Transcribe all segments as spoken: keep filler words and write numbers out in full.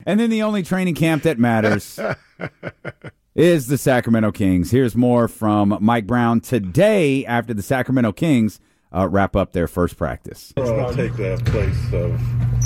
And then the only training camp that matters is the Sacramento Kings. Here's more from Mike Brown today after the Sacramento Kings uh, wrap up their first practice. Uh, take the place of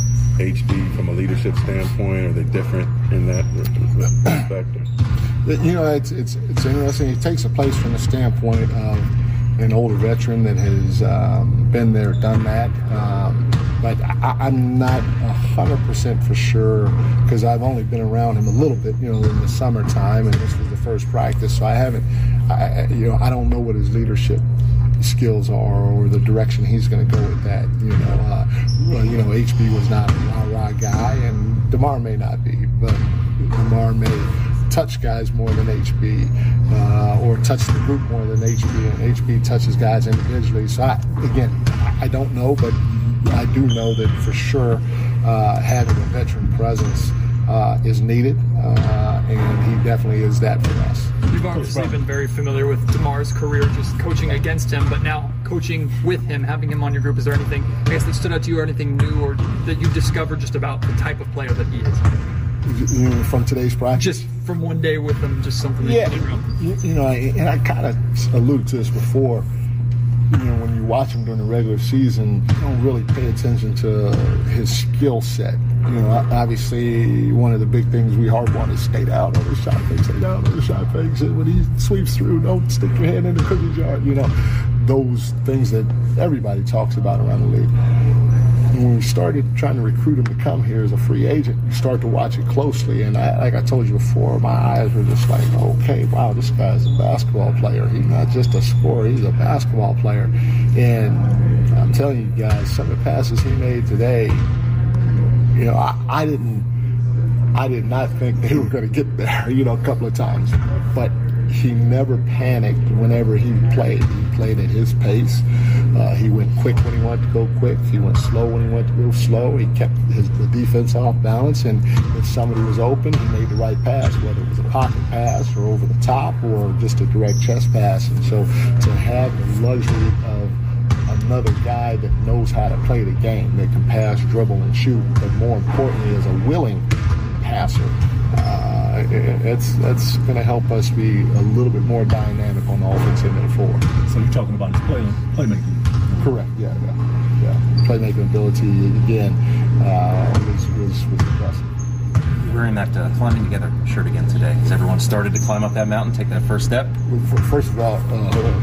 H B from a leadership standpoint? Are they different in that respect? You know, it's it's it's interesting. He takes a place from the standpoint of an older veteran that has um, been there, done that. Um, but I, I'm not one hundred percent for sure because I've only been around him a little bit, you know, in the summertime, and this was the first practice, so I haven't, I, you know, I don't know what his leadership skills are or the direction he's going to go with that. You know, uh, well, you know, H B was not a rah-rah guy, and DeMar may not be, but DeMar may touch guys more than H B uh, or touch the group more than H B, and H B touches guys individually. So, I, again, I don't know, but I do know that for sure uh, having a veteran presence uh, is needed, uh, and he definitely is that for us. You've obviously been very familiar with DeMar's career, just coaching against him, but now coaching with him, having him on your group. Is there anything, I guess, that stood out to you or anything new or that you've discovered just about the type of player that he is? You know, from today's practice? Just from one day with him, just something that yeah, you, you know, and I kind of alluded to this before. You know, when you watch him during the regular season, you don't really pay attention to his skill set. You know, obviously, one of the big things we hard want is stay down on the shot fake, stay down on the shot fakes. And when he sweeps through, don't stick your hand in the cookie jar. You know, those things that everybody talks about around the league. When we started trying to recruit him to come here as a free agent, you start to watch it closely. And I, like I told you before, my eyes were just like, okay, wow, this guy's a basketball player. He's not just a scorer, he's a basketball player. And I'm telling you guys, some of the passes he made today, you know, I, I didn't, I did not think they were going to get there, you know, a couple of times. But he never panicked whenever he played. He played at his pace. Uh, he went quick when he wanted to go quick. He went slow when he wanted to go slow. He kept his, the defense off balance, and if somebody was open, he made the right pass, whether it was a pocket pass or over the top or just a direct chest pass. And so to have the luxury of another guy that knows how to play the game, that can pass, dribble, and shoot, but more importantly is a willing passer, uh, it, it's that's going to help us be a little bit more dynamic on the offensive end forward. So you're talking about his play, playmaking? Correct, yeah, yeah. yeah. Playmaking ability, again, uh, was, was, was impressive. You're wearing that uh, climbing together shirt again today. Has everyone started to climb up that mountain, take that first step? Well, first of all, uh,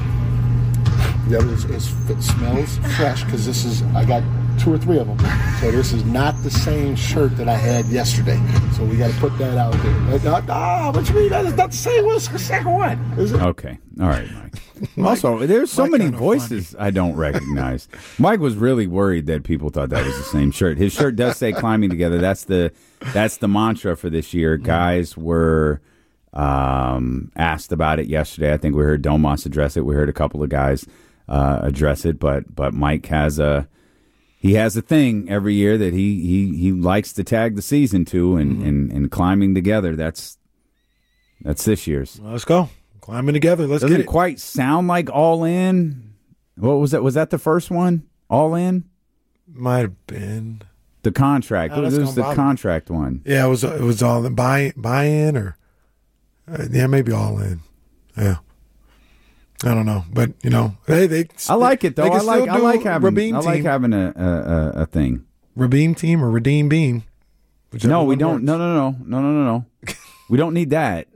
yeah, it's, it's, it smells fresh because this is, I got two or three of them. So this is not the same shirt that I had yesterday. So we got to put that out there. Ah, what you mean? That is not the same. What's the second one? Is it? Okay. All right, Mike. Also, there's so Mike many voices funny. I don't recognize. Mike was really worried that people thought that was the same shirt. His shirt does say climbing together. That's the that's the mantra for this year. Guys were um, asked about it yesterday. I think we heard Domas address it. We heard a couple of guys uh, address it, but but Mike has a He has a thing every year that he he, he likes to tag the season to, and, mm-hmm. and, and climbing together. That's that's this year's. Well, let's go climbing together. Let's Doesn't get it. Quite sound like All In. What was that? Was that the first one? All In? Might have been the contract. Oh, it was the contract me. one. Yeah, it was. It was all in buy buy in or uh, yeah, maybe All In. Yeah. I don't know, but you know, hey, they. I like it though. I like. I like having. Rabin I like team. having a, a a thing. Rabin team or Redeem Beam. No, we don't. No, no, no, no, no, no, no. We don't need that.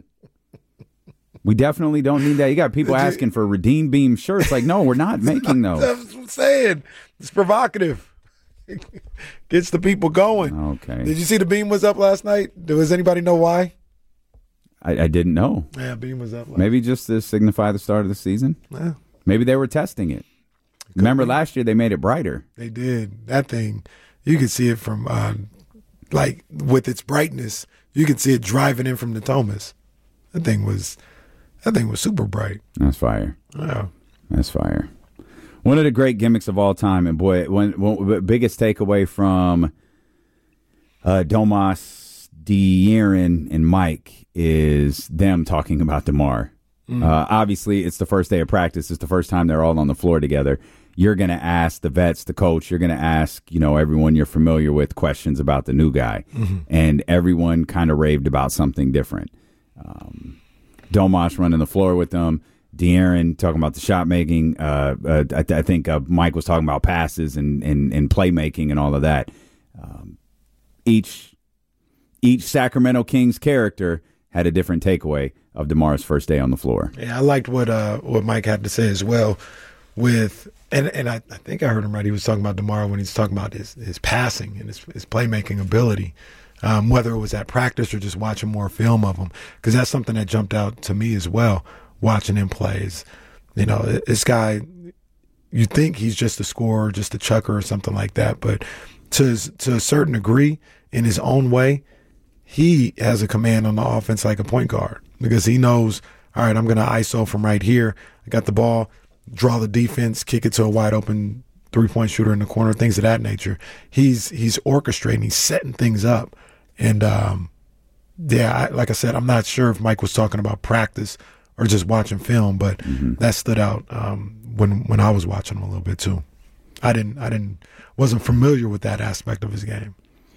We definitely don't need that. You got people asking for Redeem Beam shirts. Like, no, we're not making those. That's what I'm saying. It's provocative. Gets the people going. Okay. Did you see the beam was up last night? Does anybody know why? I, I didn't know. Yeah, beam was up. Last Maybe just to signify the start of the season. Yeah. Maybe they were testing it. it Remember be. last year they made it brighter. They did. That thing, you could see it from, uh, like, with its brightness, you could see it driving in from the Thomas. That thing was, that thing was super bright. That's fire. Yeah. That's fire. One of the great gimmicks of all time, and boy, one, one biggest takeaway from uh, Domas, De'Aaron, and Mike is them talking about DeMar. Mm. Uh, obviously, it's the first day of practice. It's the first time they're all on the floor together. you're going to ask the vets, the coach, you're going to ask, you know, everyone you're familiar with questions about the new guy. Mm-hmm. And everyone kind of raved about something different. Um, Domas running the floor with them. De'Aaron talking about the shot making. Uh, uh, I, th- I think uh, Mike was talking about passes and, and, and playmaking and all of that. Um, each each Sacramento Kings character had a different takeaway of DeMar's first day on the floor. Yeah, I liked what uh, what Mike had to say as well. With and and I, I think I heard him right. He was talking about DeMar when he's talking about his his passing and his his playmaking ability. Um, whether it was at practice or just watching more film of him, because that's something that jumped out to me as well. Watching him plays, you know, this guy, you think he's just a scorer, just a chucker or something like that, but to to a certain degree, in his own way, he has a command on the offense like a point guard, because he knows, all right, I'm going to I S O from right here. I got the ball, draw the defense, kick it to a wide open three-point shooter in the corner, things of that nature. He's he's orchestrating, he's setting things up. And, um, yeah, I, like I said, I'm not sure if Mike was talking about practice or just watching film, but mm-hmm. that stood out um, when when I was watching him a little bit too. I didn't, I didn't, wasn't familiar with that aspect of his game.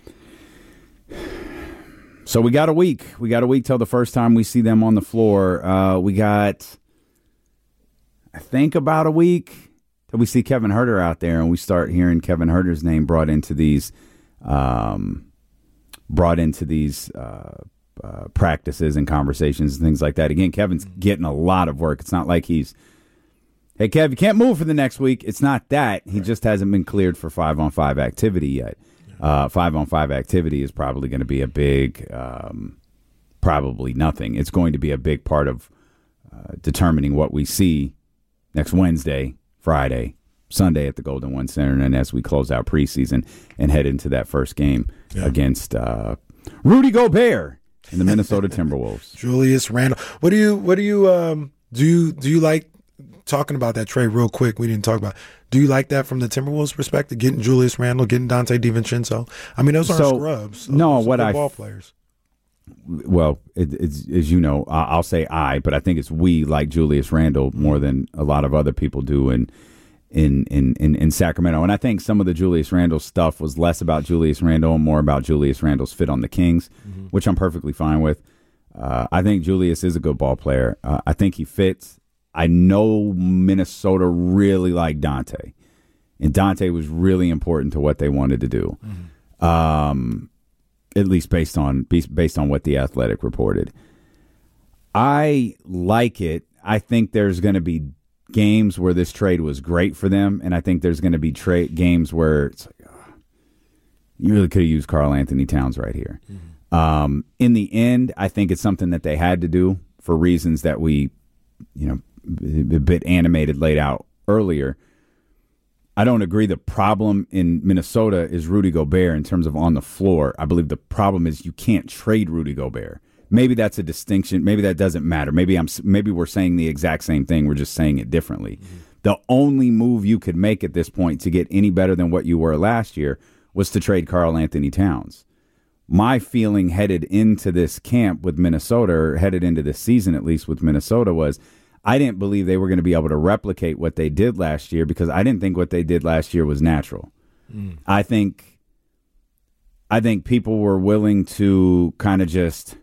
So we got a week. We got a week till the first time we see them on the floor. Uh, we got, I think, about a week till we see Kevin Huerter out there, and we start hearing Kevin Huerter's name brought into these, um, brought into these. Uh, Uh, practices and conversations and things like that. Again, Kevin's getting a lot of work. It's not like he's, hey, Kev, you can't move for the next week. It's not that. He right. just hasn't been cleared for five-on-five activity yet. Uh, five-on-five activity is probably going to be a big, um, probably nothing. It's going to be a big part of uh, determining what we see next Wednesday, Friday, Sunday at the Golden One Center, and then as we close out preseason and head into that first game yeah. against uh, Rudy Gobert and the Minnesota Timberwolves. Julius Randle. What do you what do you um do you do you like talking about that trade real quick? We didn't talk about. Do you like that from the Timberwolves' perspective? Getting Julius Randle, getting Dante DiVincenzo. I mean, those aren't so, scrubs. So no, those what are I ball players. Well, it, it's as you know, I'll say I, but I think it's we like Julius Randle more than a lot of other people do, and. In, in, in, in Sacramento. And I think some of the Julius Randle stuff was less about Julius Randle and more about Julius Randle's fit on the Kings, mm-hmm. which I'm perfectly fine with. Uh, I think Julius is a good ball player. Uh, I think he fits. I know Minnesota really liked Dante, and Dante was really important to what they wanted to do, mm-hmm. um, at least based on based on what The Athletic reported. I like it. I think there's going to be games where this trade was great for them, and I think there's going to be trade games where it's like, oh, you really could have used Karl Anthony Towns right here. Mm-hmm. Um, in the end, I think it's something that they had to do for reasons that we, you know, a bit animated laid out earlier. I don't agree the problem in Minnesota is Rudy Gobert in terms of on the floor. I believe the problem is you can't trade Rudy Gobert. Maybe that's a distinction. Maybe that doesn't matter. Maybe I'm. Maybe we're saying the exact same thing. We're just saying it differently. Mm-hmm. The only move you could make at this point to get any better than what you were last year was to trade Karl Anthony Towns. My feeling headed into this camp with Minnesota, or headed into this season at least with Minnesota, was I didn't believe they were going to be able to replicate what they did last year because I didn't think what they did last year was natural. Mm. I think, I think people were willing to kind of just.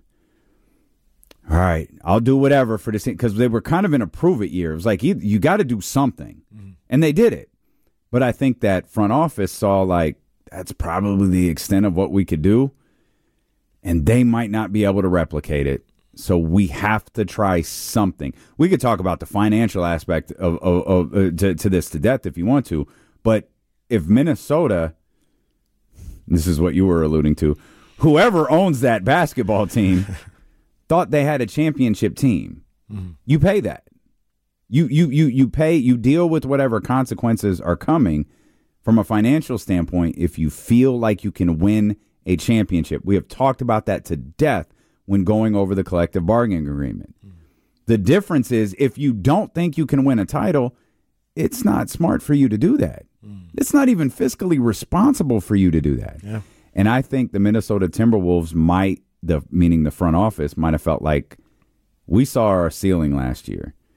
All right, I'll do whatever for this because they were kind of in a prove it year. It was like, you, you got to do something. Mm-hmm. And they did it. But I think that front office saw like, that's probably the extent of what we could do. And they might not be able to replicate it. So we have to try something. We could talk about the financial aspect of, of, of uh, to, to this to death if you want to. But if Minnesota, this is what you were alluding to, whoever owns that basketball team thought they had a championship team. Mm-hmm. You pay that. You you you you pay, you deal with whatever consequences are coming from a financial standpoint if you feel like you can win a championship. We have talked about that to death when going over the collective bargaining agreement. Mm-hmm. The difference is if you don't think you can win a title, it's not smart for you to do that. Mm-hmm. It's not even fiscally responsible for you to do that. Yeah. And I think the Minnesota Timberwolves might The meaning the front office might have felt like we saw our ceiling last year.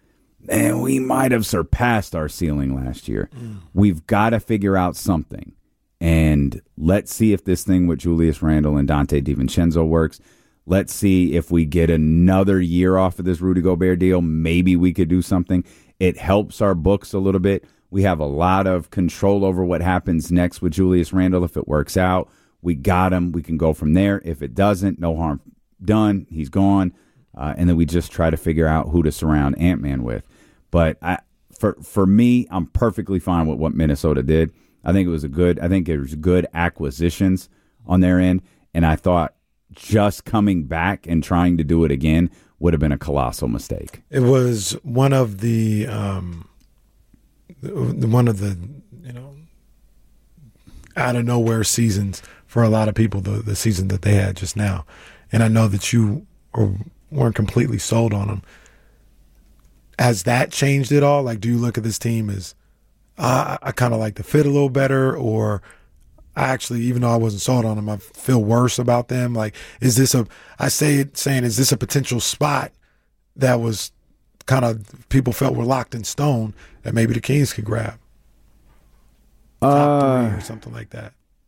and we might have surpassed our ceiling last year. Mm. We've got to figure out something. And let's see if this thing with Julius Randle and Dante DiVincenzo works. Let's see if we get another year off of this Rudy Gobert deal. Maybe we could do something. It helps our books a little bit. We have a lot of control over what happens next with Julius Randle. If it works out, we got him. We can go from there. If it doesn't, no harm done. He's gone. Uh, and then we just try to figure out who to surround Ant-Man with. But I, for for me, I'm perfectly fine with what Minnesota did. I think it was a good. I think it was good acquisitions on their end, and I thought just coming back and trying to do it again would have been a colossal mistake. It was one of the um, one of the you know out of nowhere seasons for a lot of people. The the season that they had just now, and I know that you were, weren't completely sold on them. Has that changed it all? Like, do you look at this team as uh, I kind of like the fit a little better, or I actually, even though I wasn't sold on them, I feel worse about them? Like, is this a, I say it saying, is this a potential spot that was kind of people felt were locked in stone that maybe the Kings could grab? Top Uh, three or something like that.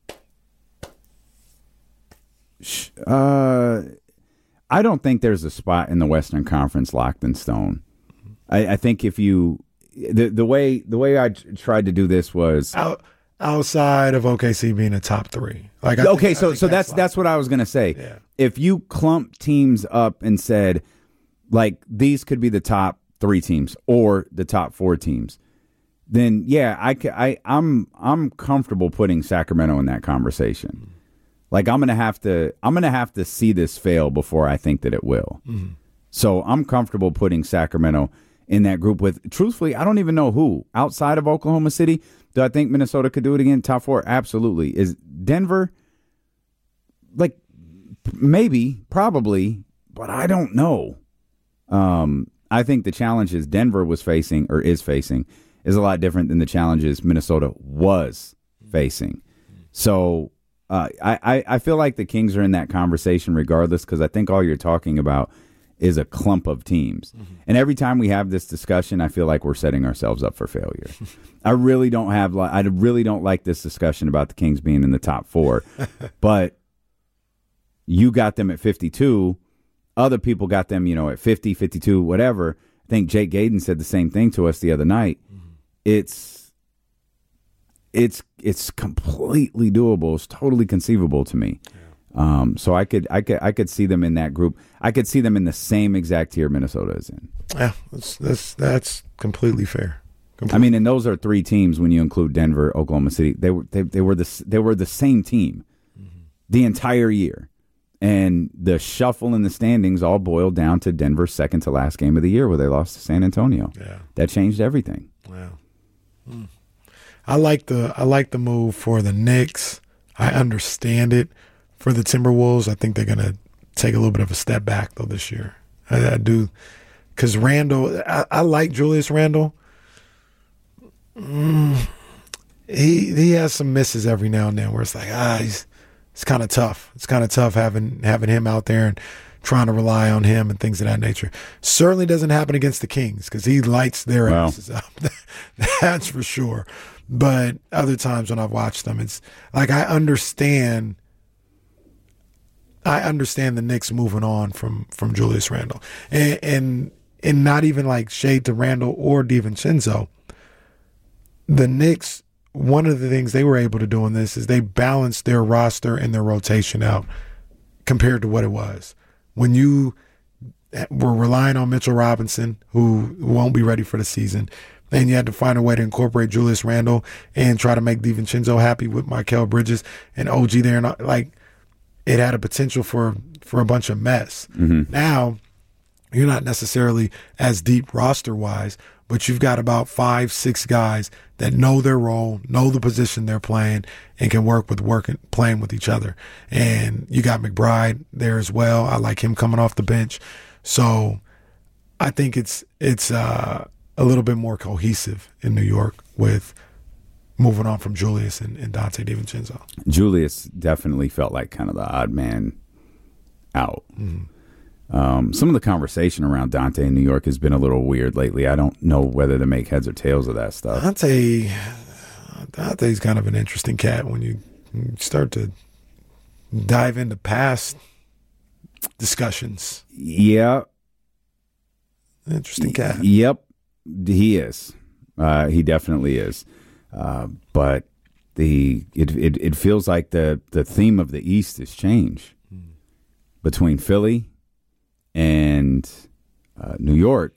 Uh, I don't think there's a spot in the Western Conference locked in stone. I, I think if you the the way the way I tried to do this was Out, outside of O K C being a top three. Like, I okay, think, so I think so that's like, that's what I was gonna say. Yeah. If you clump teams up and said, like, these could be the top three teams or the top four teams, then yeah, I I I'm I'm comfortable putting Sacramento in that conversation. Like, I'm gonna have to I'm gonna have to see this fail before I think that it will. Mm-hmm. So I'm comfortable putting Sacramento in that group with, truthfully, I don't even know who outside of Oklahoma City. Do I think Minnesota could do it again? Top four? Absolutely. Is Denver? Like, maybe, probably, but I don't know. Um, I think the challenges Denver was facing or is facing is a lot different than the challenges Minnesota was facing. So uh, I, I feel like the Kings are in that conversation regardless, because I think all you're talking about is a clump of teams. Mm-hmm. And every time we have this discussion, I feel like we're setting ourselves up for failure. I really don't have, I really don't like this discussion about the Kings being in the top four, but you got them at fifty-two. Other people got them, you know, at fifty, fifty-two, whatever. I think Jake Gaden said the same thing to us the other night. Mm-hmm. It's, it's, it's completely doable. It's totally conceivable to me. Yeah. Um, so I could, I could, I could see them in that group. I could see them in the same exact tier Minnesota is in. Yeah, that's that's, that's completely fair. Completely. I mean, and those are three teams when you include Denver, Oklahoma City. They were they, they were the they were the same team mm-hmm. the entire year, and the shuffle in the standings all boiled down to Denver's second to last game of the year, where they lost to San Antonio. Yeah, that changed everything. Wow. Mm. I like the I like the move for the Knicks. I understand it. For the Timberwolves, I think they're going to take a little bit of a step back, though, this year. I, I do. Because Randle, I, I like Julius Randle. Mm, he he has some misses every now and then where it's like, ah, he's it's kind of tough. It's kind of tough having having him out there and trying to rely on him and things of that nature. Certainly doesn't happen against the Kings because he lights their wow. asses up. That's for sure. But other times when I've watched them, it's like I understand – I understand the Knicks moving on from, from Julius Randle. And, and and not even like shade to Randle or DiVincenzo. The Knicks, one of the things they were able to do in this is they balanced their roster and their rotation out compared to what it was. When you were relying on Mitchell Robinson, who won't be ready for the season, and you had to find a way to incorporate Julius Randle and try to make DiVincenzo happy with Mikal Bridges and O G there. And like, it had a potential for, for a bunch of mess. Mm-hmm. Now, you're not necessarily as deep roster-wise, but you've got about five, six guys that know their role, know the position they're playing, and can work with working, playing with each other. And you got McBride there as well. I like him coming off the bench. So I think it's it's uh, a little bit more cohesive in New York with moving on from Julius and, and Dante DiVincenzo. Julius definitely felt like kind of the odd man out. Mm-hmm. Um, some of the conversation around Dante in New York has been a little weird lately. I don't know whether to make heads or tails of that stuff. Dante, Dante's kind of an interesting cat when you start to dive into past discussions. Yeah. Interesting cat. Yep, he is. Uh, he definitely is. Uh, but the it, it it feels like the the theme of the East has changed mm. between Philly and uh, New York.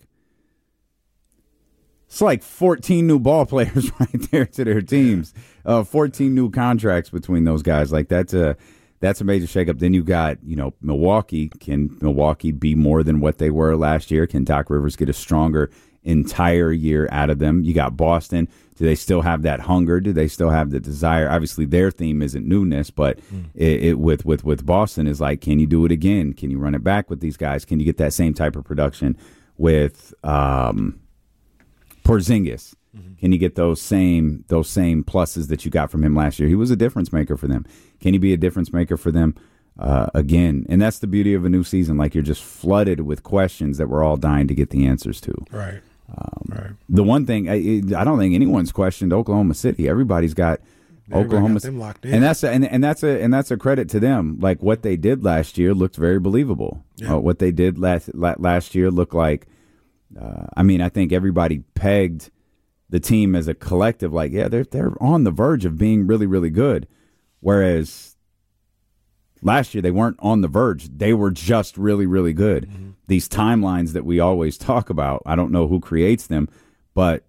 It's like fourteen new ball players right there to their teams. Uh, fourteen new contracts between those guys. Like that's a that's a major shakeup. Then you got, you know, Milwaukee. Can Milwaukee be more than what they were last year? Can Doc Rivers get a stronger entire year out of them? You got Boston. Do they still have that hunger? Do they still have the desire? Obviously, their theme isn't newness, but mm. it, it with with with Boston is like, can you do it again? Can you run it back with these guys? Can you get that same type of production with um, Porzingis? Mm-hmm. Can you get those same those same pluses that you got from him last year? He was a difference maker for them. Can he be a difference maker for them uh, again? And that's the beauty of a new season. Like, you're just flooded with questions that we're all dying to get the answers to. Right. Um, right. The one thing I, I don't think anyone's questioned Oklahoma City. Everybody's got Everybody Oklahoma got them locked in. and that's a, and, and that's a and that's a credit to them. Like, what they did last year looked very believable. Yeah. Uh, what they did last last year looked like. Uh, I mean, I think everybody pegged the team as a collective. Like, yeah, they're they're on the verge of being really really good. Whereas last year they weren't on the verge. They were just really, really good. Mm-hmm. These timelines that we always talk about, I don't know who creates them, but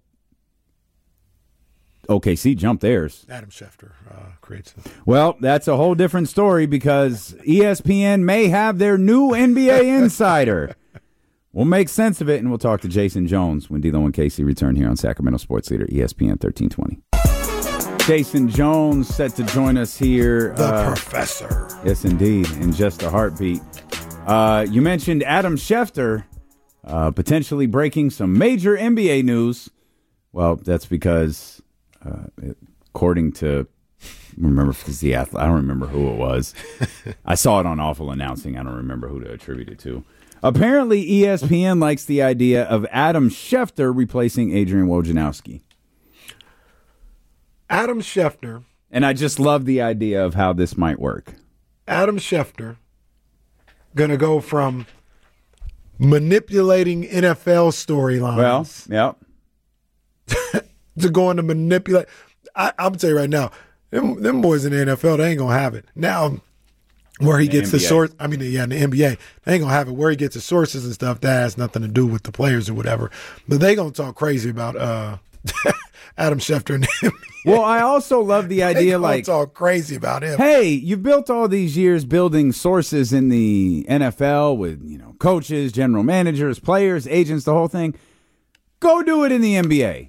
O K C jumped theirs. Adam Schefter uh, creates them. Well, that's a whole different story because E S P N may have their new N B A insider. We'll make sense of it, and we'll talk to Jason Jones when D'Lo and Casey return here on Sacramento Sports Leader, E S P N thirteen twenty. Jason Jones set to join us here. The uh, professor. Yes, indeed, in just a heartbeat. Uh, you mentioned Adam Schefter uh, potentially breaking some major N B A news. Well, that's because, uh, according to, remember if it's the athlete, I don't remember who it was. I saw it on Awful Announcing. I don't remember who to attribute it to. Apparently, E S P N likes the idea of Adam Schefter replacing Adrian Wojnarowski. Adam Schefter. And I just love the idea of how this might work. Adam Schefter going to go from manipulating N F L storylines. Well, yeah. to going to manipulate. I, I'm going to tell you right now, them, them boys in the N F L, they ain't going to have it. Now, where he gets the source, I mean, yeah, in the N B A, they ain't going to have it. Where he gets the sources and stuff, that has nothing to do with the players or whatever. But they going to talk crazy about uh, Adam Schefter in the N B A. Well, I also love the idea, like, talk crazy about him. Hey, you've built all these years building sources in the N F L with, you know, coaches, general managers, players, agents, the whole thing. Go do it in the N B A.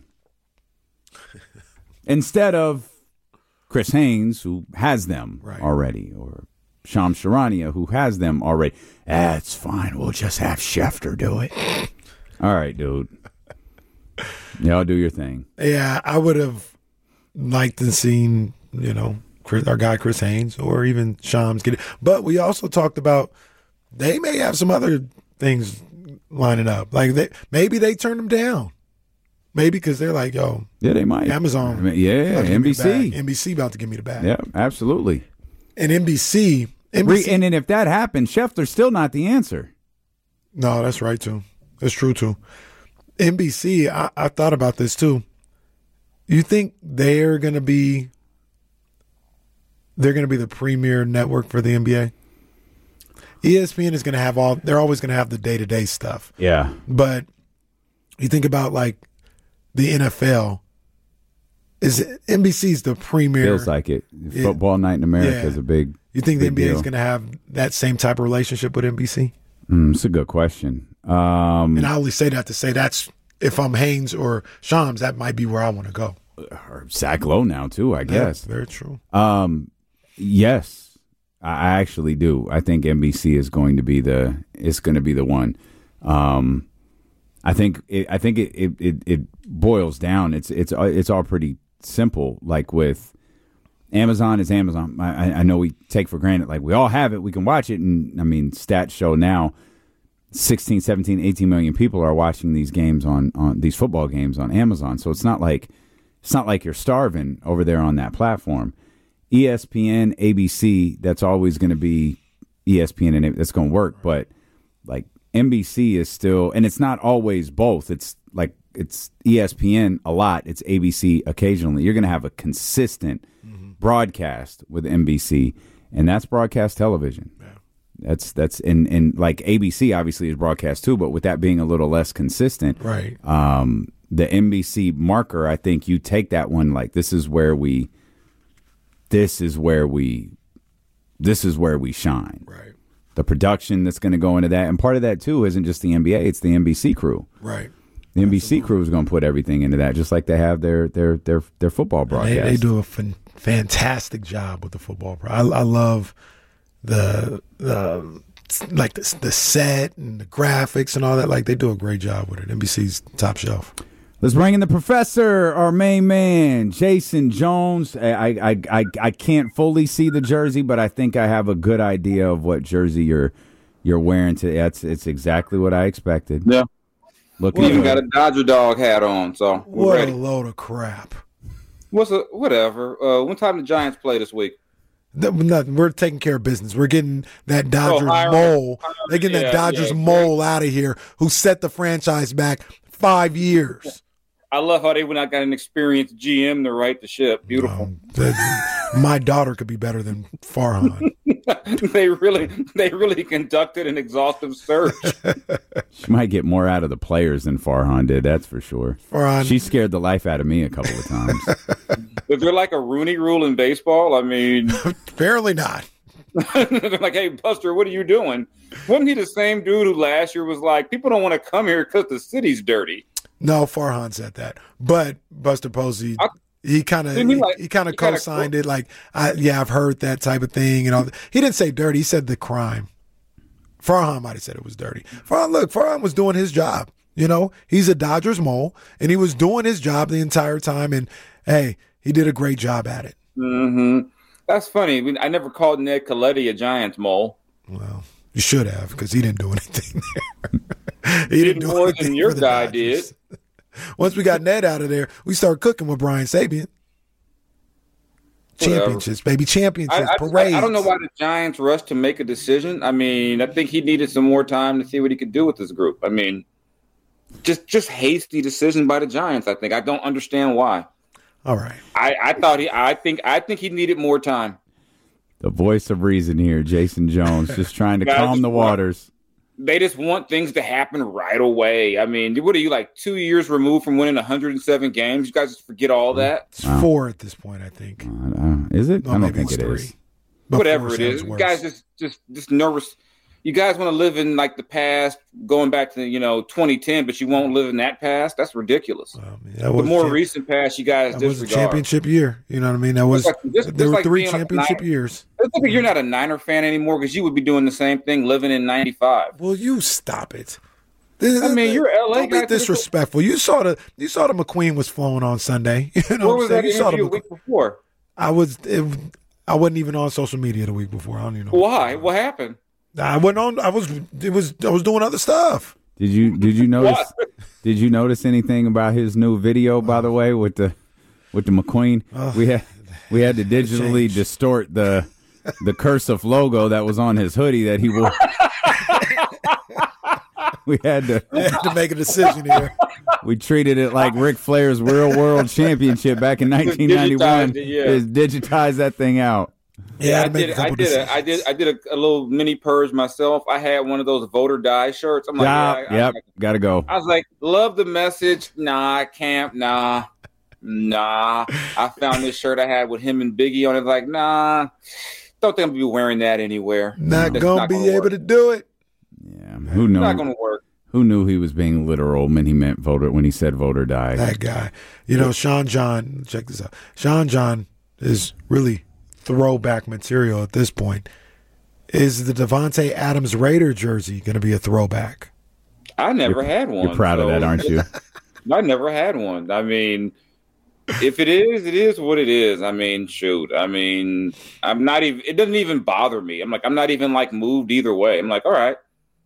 Instead of Chris Haynes, who has them right. already, or Shams Charania, who has them already. That's fine. We'll just have Schefter do it. All right, dude. Y'all do your thing. Yeah, I would have liked to seen, you know, Chris, our guy Chris Haynes or even Shams get it. But we also talked about they may have some other things lining up. Like they, maybe they turn them down. Maybe because they're like, yo, yeah, they might. Amazon, I mean, yeah, N B C, N B C about to give me the bag. Yeah, absolutely. And N B C, N B C, and then if that happens, Schefter's still not the answer. No, that's right too. That's true too. N B C, I, I thought about this too. You think they're gonna be they're gonna be the premier network for the N B A? E S P N is gonna have all. They're always gonna have the day to day stuff. Yeah, but you think about like the N F L. Is N B C's the premier? Feels like it. Football Night in America yeah. is a big. You think the big N B A deal. is going to have that same type of relationship with N B C? Mm, it's a good question. Um, and I only say that to say that's if I'm Haynes or Shams, that might be where I want to go. Or Zach Lowe now too, I guess. Yeah, very true. Um, yes, I actually do. I think N B C is going to be the. It's going to be the one. Um, I think. It, I think it, it, it, it boils down. It's it's it's all pretty simple. Like with Amazon is Amazon. I, I know we take for granted, like we all have it, we can watch it, and I mean stats show now sixteen, seventeen, eighteen million people are watching these games on, on these football games on Amazon. So it's not like it's not like you're starving over there on that platform. E S P N, A B C, that's always going to be E S P N and that's going to work. But like N B C is still, and it's not always both. It's like it's E S P N a lot. It's A B C occasionally. You're going to have a consistent mm-hmm. broadcast with N B C, and that's broadcast television. Yeah. That's that's in in like A B C obviously is broadcast too, but with that being a little less consistent, right? Um, the N B C marker, I think you take that one like this is where we, this is where we, this is where we shine. Right. The production that's going to go into that, and part of that too isn't just the N B A; it's the N B C crew. Right. The N B C crew is going to put everything into that, just like they have their their their their football broadcast. They, they do a fan, fantastic job with the football. I, I love the the like the, the set and the graphics and all that. Like they do a great job with it. N B C's top shelf. Let's bring in the professor, our main man, Jason Jones. I I I I can't fully see the jersey, but I think I have a good idea of what jersey you're you're wearing today. It's it's exactly what I expected. Yeah. Looking we even got a Dodger dog hat on, so we're what ready. A load of crap. What's a whatever? Uh, what time the Giants play this week? The, nothing. We're taking care of business. We're getting that Dodgers oh, mole. They're getting yeah, that Dodgers yeah, mole out of here who set the franchise back five years. I love how they went out got an experienced G M to right the ship. Beautiful. Um, that, my daughter could be better than Farhan. they really, they really conducted an exhaustive search. She might get more out of the players than Farhan did. That's for sure. Farhan, she scared the life out of me a couple of times. Is there like a Rooney Rule in baseball? I mean, apparently not. They're like, hey, Buster, what are you doing? Wasn't he the same dude who last year was like, people don't want to come here because the city's dirty? No, Farhan said that, but Buster Posey, I, he kind of he, like, he kind of co-signed it. Like, I, yeah, I've heard that type of thing. And all. He didn't say dirty. He said the crime. Farhan might have said it was dirty. Farhan, look, Farhan was doing his job. You know, he's a Dodgers mole, and he was doing his job the entire time. And hey, he did a great job at it. Mm-hmm. That's funny. I never called Ned Coletti a Giants mole. Well, you should have, because he didn't do anything there. he, he didn't do more than your guy did. Once we got Ned out of there, we started cooking with Brian Sabian. Championships, baby, championships, I, I, parades. I, I don't know why the Giants rushed to make a decision. I mean, I think he needed some more time to see what he could do with this group. I mean, just just hasty decision by the Giants. I think I don't understand why. All right, I, I thought he. I think I think he needed more time. The voice of reason here, Jason Jones, just trying to calm the waters. They just want things to happen right away. I mean, what are you, like two years removed from winning one hundred seven games? You guys just forget all that? It's wow. four at this point, I think. Uh, uh, is it? No, I don't think it three. is. But whatever it is. You guys just, just, just nervous. You guys want to live in like the past, going back to, you know, twenty ten, but you won't live in that past? That's ridiculous. Um, yeah, that the more champ- recent past, you guys that disregard. was a championship year. You know what I mean? That was like, just, there were like three championship like years. It's like you're not a Niner fan anymore because you would be doing the same thing living in ninety-five. Well, you stop it. I mean, you're L A. Don't be disrespectful. You saw the you saw the McQueen was flowing on Sunday. You know Where what was I'm that saying? You saw the interview a week before? I was. It, I wasn't even on social media the week before. I don't even know. Why? What happened? I wasn't on. I was. It was. I was doing other stuff. Did you Did you notice? Did you notice anything about his new video? By the way, with the with the McQueen, uh, we had we had to digitally distort the the cursive logo that was on his hoodie that he wore. we had to we had to make a decision here. We treated it like Ric Flair's Real World Championship back in nineteen ninety-one. Digitized it, yeah. Is digitize that thing out. Yeah, I did. I did. A, I did. I did a, a little mini purge myself. I had one of those vote or die shirts. I'm like, yeah, yeah, I, yep, I, gotta go. I was like, love the message. Nah, I can't. Nah, nah. I found this shirt I had with him and Biggie on it. Like, nah, don't think I'm gonna be wearing that anywhere. Not That's gonna not be gonna able work. to do it. Yeah, who knows? Not gonna work. Who knew he was being literal when he meant voter when he said vote or die? That guy. You know, Sean John. Check this out. Sean John is really throwback material at this point. Is the Devontae Adams Raider jersey going to be a throwback? I never you're, had one. You're proud so. of that, aren't you? I never had one. I mean, if it is, it is what it is. I mean, shoot. I mean, I'm not even. It doesn't even bother me. I'm like, I'm not even like moved either way. I'm like, all right,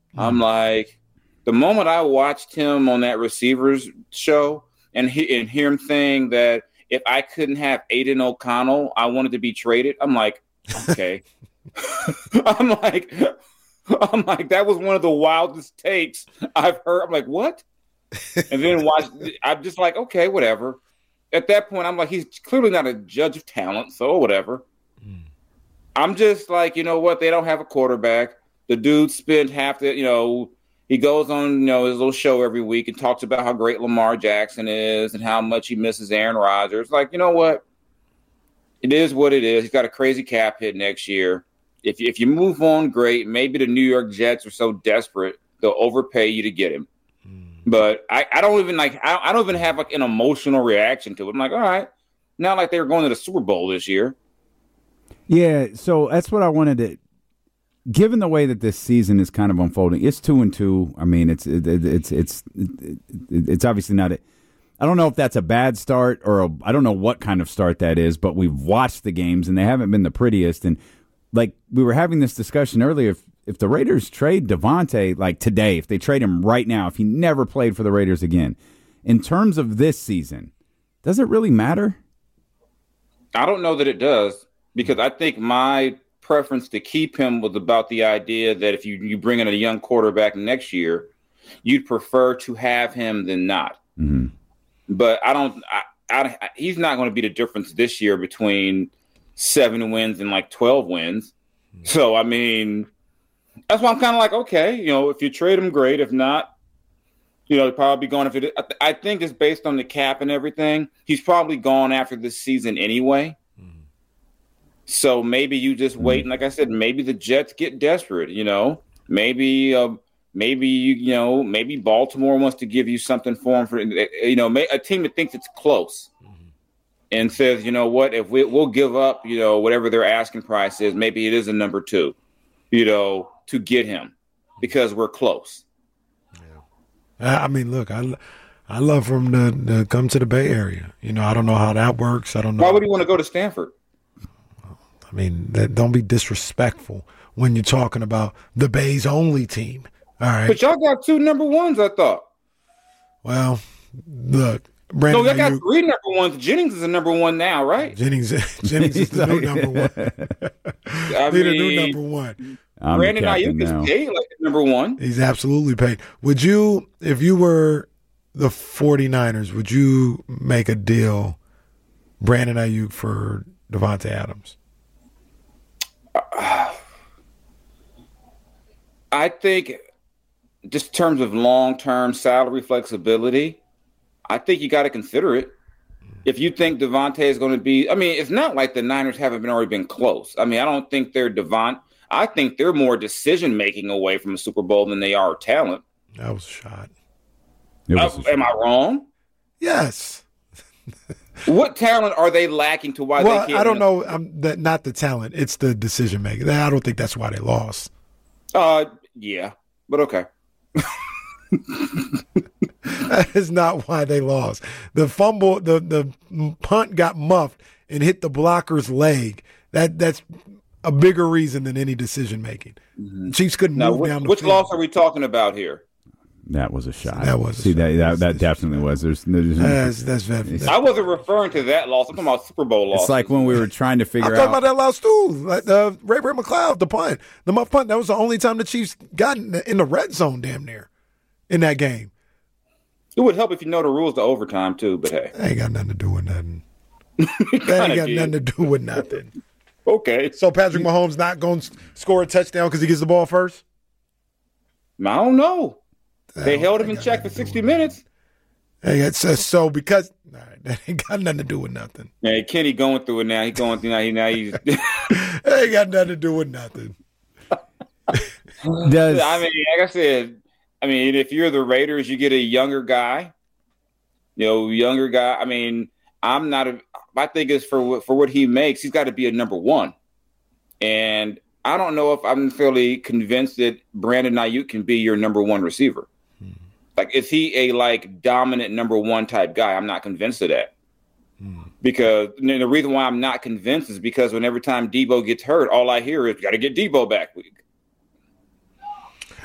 Mm. I'm like, the moment I watched him on that receivers show and, he, and hear him saying that if I couldn't have Aiden O'Connell, I wanted to be traded. I'm like, okay. I'm like, I'm like, that was one of the wildest takes I've heard. I'm like, what? And then watch. I'm just like, okay, whatever. At that point, I'm like, he's clearly not a judge of talent, so whatever. Mm. I'm just like, you know what? They don't have a quarterback. The dude spent half the, you know, he goes on, you know, his little show every week and talks about how great Lamar Jackson is and how much he misses Aaron Rodgers. Like, you know what? It is what it is. He's got a crazy cap hit next year. If if you move on, great. Maybe the New York Jets are so desperate they'll overpay you to get him. Mm. But I, I don't even like. I, I don't even have like an emotional reaction to it. I'm like, all right, not like they were going to the Super Bowl this year. Yeah, so that's what I wanted to. Given the way that this season is kind of unfolding, it's two and two. I mean, it's it, it, it's it's it, it's obviously not a. I don't know if that's a bad start or a, I don't know what kind of start that is, but we've watched the games and they haven't been the prettiest. And like we were having this discussion earlier, if, if the Raiders trade Devontae like today, if they trade him right now, if he never played for the Raiders again, in terms of this season, does it really matter? I don't know that it does, because I think my preference to keep him was about the idea that if you, you bring in a young quarterback next year, you'd prefer to have him than not. Mm-hmm. But I don't. I, I, he's not going to be the difference this year between seven wins and like twelve wins. Mm-hmm. So I mean, that's why I'm kind of like, okay, you know, if you trade him, great. If not, you know, he'll probably be gone. If it, I think it's based on the cap and everything. He's probably gone after this season anyway. Mm-hmm. So maybe you just wait. And like I said, maybe the Jets get desperate. You know, maybe. Uh, Maybe, you know, maybe Baltimore wants to give you something for him for, you know, a team that thinks it's close mm-hmm. and says, you know what, if we, we'll give up, you know, whatever their asking price is, maybe it is a number two, you know, to get him because we're close. Yeah. I mean, look, I, I love for him to, to come to the Bay Area. You know, I don't know how that works. I don't know. Why would he want to go to Stanford? I mean, that, don't be disrespectful when you're talking about the Bay's only team. All right. But y'all got two number ones, I thought. Well, look, Brandon. No, y'all got three number ones. Jennings is a number one now, right? Jennings, Jennings is the new number one. I mean, the new number one. I'm Brandon Ayuk is paid like the number one. He's absolutely paid. Would you, if you were the 49ers, would you make a deal, Brandon Ayuk for Devontae Adams? Uh, I think. Just in terms of long-term salary flexibility, I think you got to consider it. If you think Devontae is going to be – I mean, it's not like the Niners haven't been already been close. I mean, I don't think they're Devont. I think they're more decision-making away from a Super Bowl than they are talent. That was a shot. Was uh, a shot. Am I wrong? Yes. What talent are they lacking to why well, they can't – I don't know. Um, that, not the talent. It's the decision-making. I don't think that's why they lost. Uh, Yeah, but okay. That is not why they lost. The fumble, the the punt got muffed and hit the blocker's leg. That that's a bigger reason than any decision making. Mm-hmm. Chiefs couldn't now, move which, down the Which field. loss are we talking about here? That was a shot. That was a see shot. that that, that definitely was. There's, there's that's, that's, that's, I wasn't referring to that loss. I'm talking about Super Bowl loss. It's like when we were trying to figure I'm talking out about that loss too. Like uh, Ray Ray McCloud, the punt, the muff punt. That was the only time the Chiefs got in the, in the red zone, damn near, in that game. It would help if you know the rules to overtime too. But hey, that ain't got nothing to do with nothing. That ain't got did. nothing to do with nothing. Okay. So Patrick Mahomes not going to score a touchdown because he gets the ball first? I don't know. They held him in check for sixty minutes. Hey, it's uh, so because all right, that ain't got nothing to do with nothing. Yeah, Kenny going through it now. He going through now. He now he's. That ain't got nothing to do with nothing. Does I mean, like I said, I mean, if you're the Raiders, you get a younger guy. You know, younger guy. I mean, I'm not a. I think it's for for what he makes. He's got to be a number one, and I don't know if I'm fairly convinced that Brandon Ayuk can be your number one receiver. Hmm. Like, is he a like dominant number one type guy? I'm not convinced of that. Hmm. Because and the reason why I'm not convinced is because when every time Debo gets hurt, all I hear is got to get Debo back.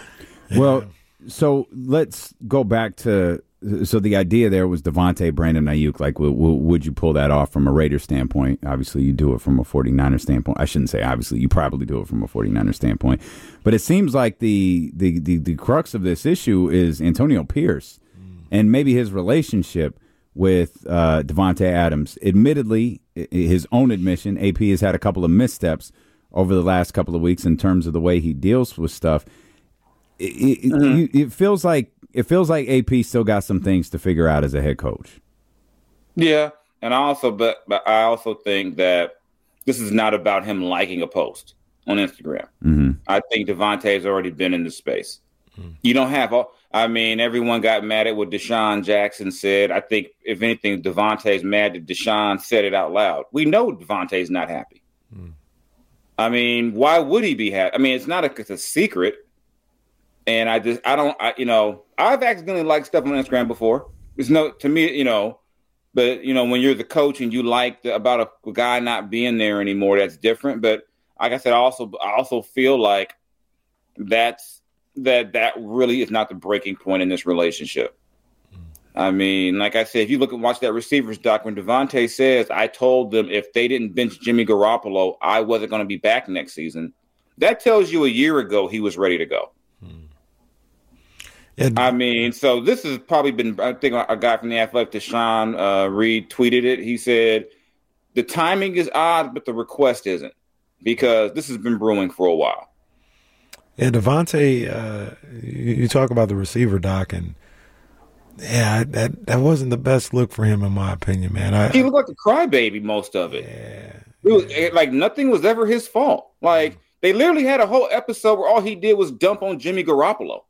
Well, so let's go back to so the idea there was Devontae, Brandon Ayuk. Like, w- w- would you pull that off from a Raiders standpoint? Obviously, you do it from a 49er standpoint. I shouldn't say obviously. You probably do it from a 49er standpoint. But it seems like the the, the, the crux of this issue is Antonio Pierce mm. and maybe his relationship with uh, Devontae Adams. Admittedly, his own admission, A P has had a couple of missteps over the last couple of weeks in terms of the way he deals with stuff. It, it, mm-hmm. it feels like it feels like A P still got some things to figure out as a head coach. Yeah, and I also but, but I also think that this is not about him liking a post on Instagram. Mm-hmm. I think Devontae has already been in the space. Mm-hmm. You don't have all. I mean, everyone got mad at what Deshaun Jackson said. I think if anything, Devontae's mad that Deshaun said it out loud. We know Devontae's not happy. Mm-hmm. I mean, why would he be happy? I mean, it's not a, it's a secret. And I just, I don't, I, you know, I've accidentally liked stuff on Instagram before. It's no, to me, you know, but, you know, when you're the coach and you like the, about a, a guy not being there anymore, that's different. But like I said, I also, I also feel like that's, that, that really is not the breaking point in this relationship. I mean, like I said, if you look and watch that receivers doc, when Devontae says, I told them if they didn't bench Jimmy Garoppolo, I wasn't going to be back next season. That tells you a year ago he was ready to go. It, I mean, so this has probably been, I think a guy from the Athletic, Deshaun uh, Reed, tweeted it. He said, the timing is odd, but the request isn't, because this has been brewing for a while. Yeah, Devontae, uh, you, you talk about the receiver, Doc, and yeah, that that wasn't the best look for him, in my opinion, man. I, he looked like a crybaby most of it. Yeah, it was, it, like, nothing was ever his fault. Like, they literally had a whole episode where all he did was dump on Jimmy Garoppolo.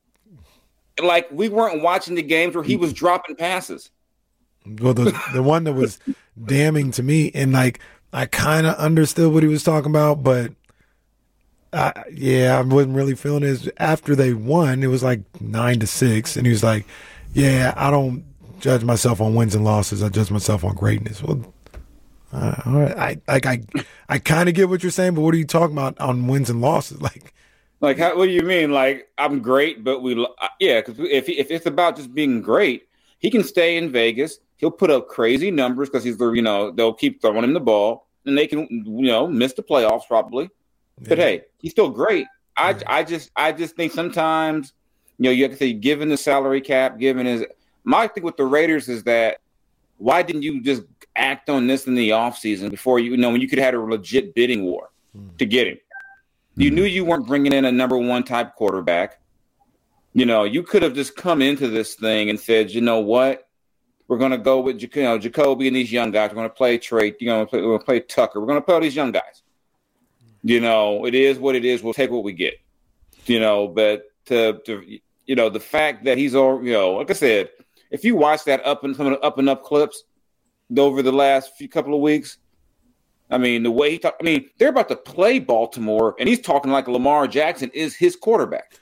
Like, we weren't watching the games where he was dropping passes. Well, the the one that was damning to me, and like I kind of understood what he was talking about, but I, yeah, I wasn't really feeling it. Is after they won, it was like nine to six, and he was like, "Yeah, I don't judge myself on wins and losses. I judge myself on greatness." Well, uh, all right, I like I I kind of get what you're saying, but what are you talking about on wins and losses? Like. Like, how, what do you mean? Like, I'm great, but we, yeah, because if if it's about just being great, he can stay in Vegas. He'll put up crazy numbers because he's the, you know, they'll keep throwing him the ball, and they can, you know, miss the playoffs probably. Yeah. But hey, he's still great. I, yeah. I just, I just think sometimes, you know, you have to say, given the salary cap, given his, my thing with the Raiders is that why didn't you just act on this in the offseason before you, you know, when you could have had a legit bidding war mm. to get him? You knew you weren't bringing in a number one type quarterback. You know, you could have just come into this thing and said, you know what, we're going to go with you know, Jacoby and these young guys. We're going to play Trey. You know, we're going to play Tucker. We're going to play all these young guys. You know, it is what it is. We'll take what we get. You know, but to, to you know, the fact that he's all, you know, like I said, if you watch that up and some of the up and up clips over the last few couple of weeks, I mean, the way he talk, I mean, they're about to play Baltimore, and he's talking like Lamar Jackson is his quarterback.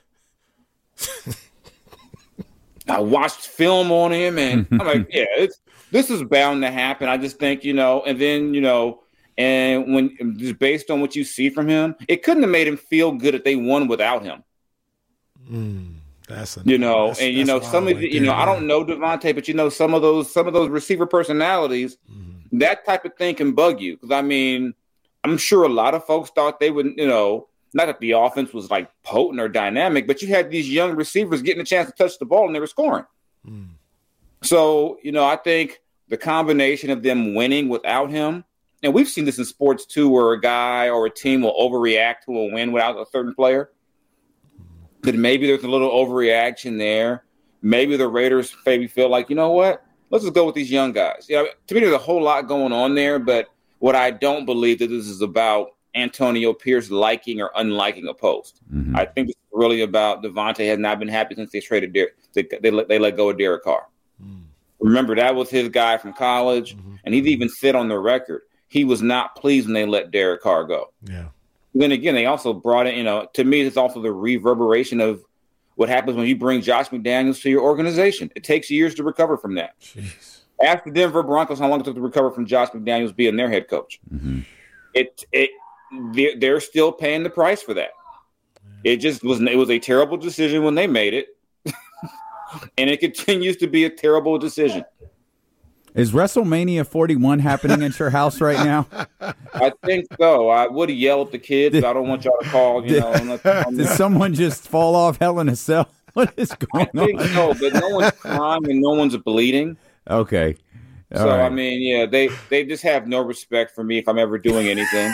I watched film on him, and I'm like, yeah, it's, this is bound to happen. I just think, you know, and then, you know, and when just based on what you see from him, it couldn't have made him feel good if they won without him. Mm, that's a, you know, that's, and you know, some of the, you know, I don't know Devontae, but you know, some of those, some of those receiver personalities. Mm. That type of thing can bug you because, I mean, I'm sure a lot of folks thought they would, you know, not that the offense was like potent or dynamic, but you had these young receivers getting a chance to touch the ball and they were scoring. Mm. So, you know, I think the combination of them winning without him, and we've seen this in sports too, where a guy or a team will overreact to a win without a certain player. That maybe there's a little overreaction there. Maybe the Raiders maybe feel like, you know what? Let's just go with these young guys. You know, to me, there's a whole lot going on there, but what I don't believe that this is about Antonio Pierce liking or unliking a post. Mm-hmm. I think it's really about Devontae has not been happy since they traded Der- they, they, let, they let go of Derek Carr. Mm. Remember, that was his guy from college, mm-hmm. and he's even said on the record he was not pleased when they let Derek Carr go. Yeah. Then again, they also brought in, you know, to me, it's also the reverberation of what happens when you bring Josh McDaniels to your organization. It takes years to recover from that. Jeez. Ask the Denver Broncos how long it took to recover from Josh McDaniels being their head coach. Mm-hmm. It, it, they're, they're still paying the price for that. It just was. It was a terrible decision when they made it, and it continues to be a terrible decision. Is WrestleMania forty-one happening at your house right now? I think so. I would have yelled at the kids. But I don't want y'all to call. You did, know, unless, did someone just fall off Hell in a Cell? What is going I think on? so, but no one's crying and no one's bleeding. Okay. All so right. I mean, yeah, they they just have no respect for me if I'm ever doing anything.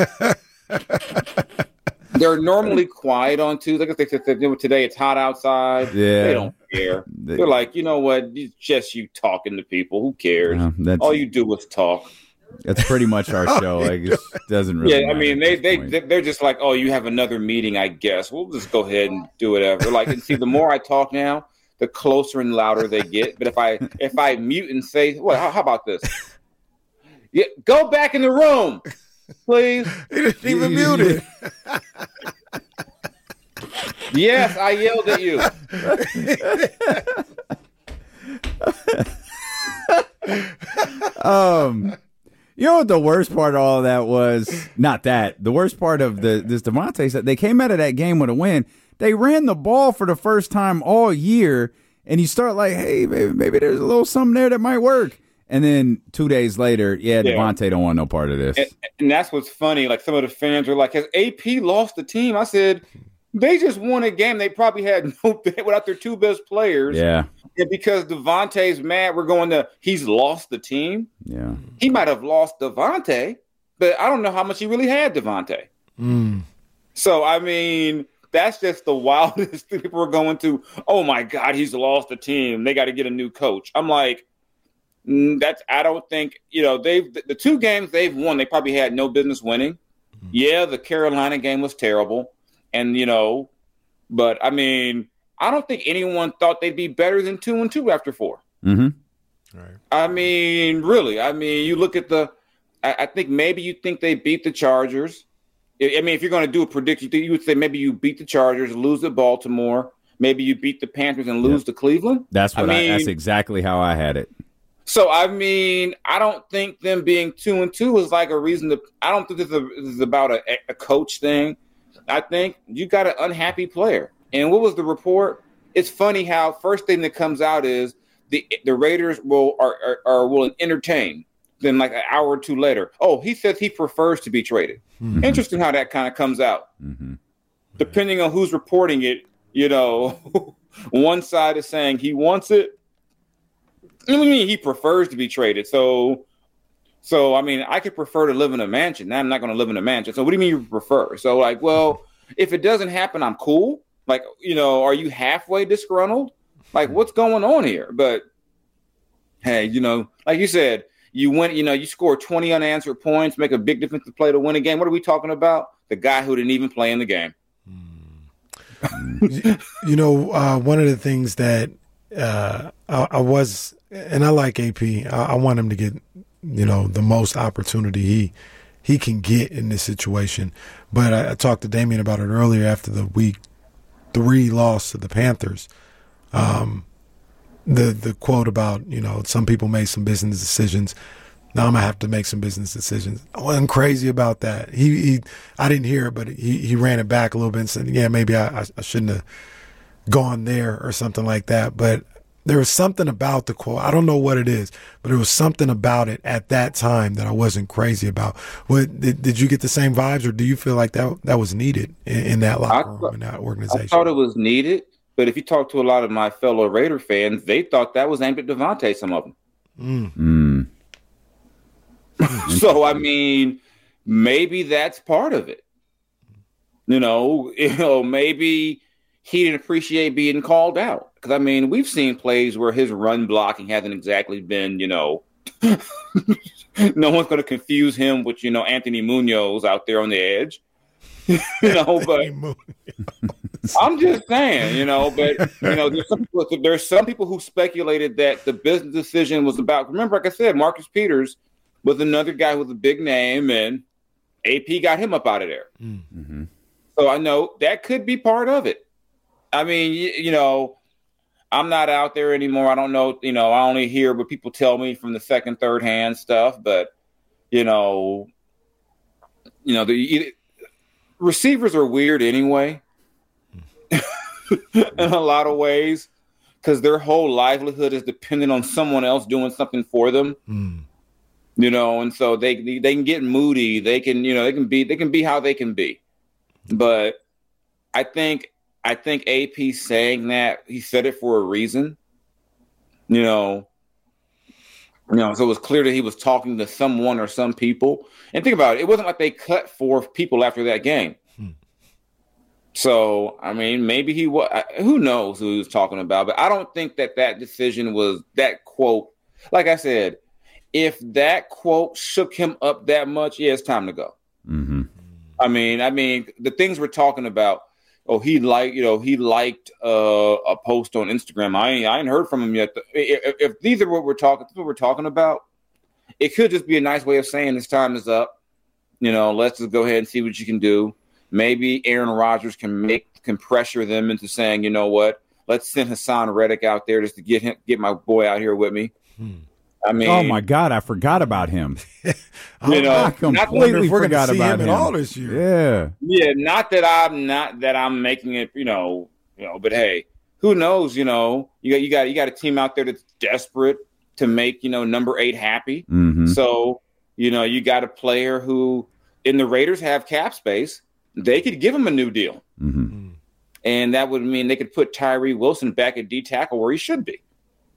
They're normally quiet on Tuesday. Like they said today, it's hot outside. Yeah. They don't care. They, They're like, you know what? It's just you talking to people. Who cares? Uh, that's, All you do is talk. That's pretty much our show. Like, it doesn't really. Yeah, I mean, they they they're just like, oh, you have another meeting, I guess. We'll just go ahead and do whatever. Like, and see, the more I talk now, the closer and louder they get. But if I if I mute and say, well, how, how about this? Yeah, go back in the room, please. He didn't even mute it. Yes, I yelled at you. um, you know what the worst part of all of that was? Not that. The worst part of the this Devontae said they came out of that game with a win. They ran the ball for the first time all year, and you start like, hey, maybe, maybe there's a little something there that might work. And then two days later, yeah, yeah. Devontae don't want no part of this. And, and that's what's funny. Like, some of the fans are like, has A P lost the team? I said, they just won a game. They probably had no without their two best players. Yeah. And because Devontae's mad, we're going to, he's lost the team. Yeah. He might have lost Devontae, but I don't know how much he really had Devontae. Mm. So, I mean, that's just the wildest thing. People are going to, oh my God, he's lost the team. They got to get a new coach. I'm like, mm, that's, I don't think, you know, they've, the, the two games they've won, they probably had no business winning. Mm-hmm. Yeah, the Carolina game was terrible. And, you know, but I mean, I don't think anyone thought they'd be better than two and two after four. Mm-hmm. Right. I mean, really, I mean, you look at the, I, I think maybe you think they beat the Chargers. I mean, if you're going to do a prediction, you would say maybe you beat the Chargers, lose to Baltimore. Maybe you beat the Panthers and lose yep. to Cleveland. That's what I I, mean, that's exactly how I had it. So, I mean, I don't think them being two and two is like a reason to, I don't think this is, a, this is about a, a coach thing. I think you got an unhappy player. And what was the report? It's funny how first thing that comes out is the the Raiders will are, are, are will entertain. Then like an hour or two later, oh, he says he prefers to be traded. Mm-hmm. Interesting how that kind of comes out. Mm-hmm. Depending on who's reporting it, you know, one side is saying he wants it. I mean, he prefers to be traded. So, so I mean, I could prefer to live in a mansion. Now I'm not going to live in a mansion. So what do you mean you prefer? So like, well, if it doesn't happen, I'm cool. Like, you know, are you halfway disgruntled? Like, what's going on here? But hey, you know, like you said, you win, you know, you score twenty unanswered points, make a big defensive play to win a game. What are we talking about? The guy who didn't even play in the game. You know, uh, one of the things that uh, I, I was, and I like A P, I, I want him to get, you know, the most opportunity he he can get in this situation. But I, I talked to Damian about it earlier after the week three loss to the Panthers. Um, the the quote about, you know, some people made some business decisions. Now I'm gonna have to make some business decisions. I wasn't crazy about that. He, he I didn't hear it, but he, he ran it back a little bit and said, yeah, maybe I, I, I shouldn't have gone there or something like that. But there was something about the quote. I don't know what it is, but there was something about it at that time that I wasn't crazy about. What did, did you get the same vibes, or do you feel like that that was needed in, in that locker room, thought, in that organization? I thought it was needed, but if you talk to a lot of my fellow Raider fans, they thought that was aimed at Devontae, some of them. Mm. Mm. So, I mean, maybe that's part of it. You know, you know, maybe he didn't appreciate being called out. Because, I mean, we've seen plays where his run blocking hasn't exactly been, you know, no one's going to confuse him with, you know, Anthony Munoz out there on the edge. you know, but I'm just saying, you know, but, you know, there's some, people, there's some people who speculated that the business decision was about, remember, like I said, Marcus Peters was another guy with a big name, and A P got him up out of there. Mm-hmm. So I know that could be part of it. I mean, you, you know, I'm not out there anymore. I don't know, you know, I only hear what people tell me from the second, third hand stuff. But, you know, you know, the receivers are weird anyway. in a lot of ways because their whole livelihood is dependent on someone else doing something for them. Mm. You know, and so they they can get moody. They can, you know, they can be they can be how they can be. But I think I think A P saying that, he said it for a reason. You know, you know, so it was clear that he was talking to someone or some people. And think about it, it wasn't like they cut four people after that game. Hmm. So, I mean, maybe he was, who knows who he was talking about, but I don't think that that decision was that quote. Like I said, if that quote shook him up that much, yeah, it's time to go. Mm-hmm. I mean, I mean, the things we're talking about. Oh, he liked, you know, he liked uh, a post on Instagram. I ain't, I ain't heard from him yet. If, if these are what we're talking, what we're talking about, it could just be a nice way of saying his time is up. You know, let's just go ahead and see what you can do. Maybe Aaron Rodgers can make can pressure them into saying, you know what, let's send Hassan Reddick out there just to get him, get my boy out here with me. Hmm. I mean, oh my God, I forgot about him. You know, I completely we're forgot see about him, him at all this year. Yeah, yeah. Not that I'm not that I'm making it, you know, you know. But hey, who knows? You know, you got you got you got a team out there that's desperate to make, you know, number eight happy. Mm-hmm. So you know, you got a player who, in the Raiders have cap space. They could give him a new deal, mm-hmm. and that would mean they could put Tyree Wilson back at D tackle where he should be.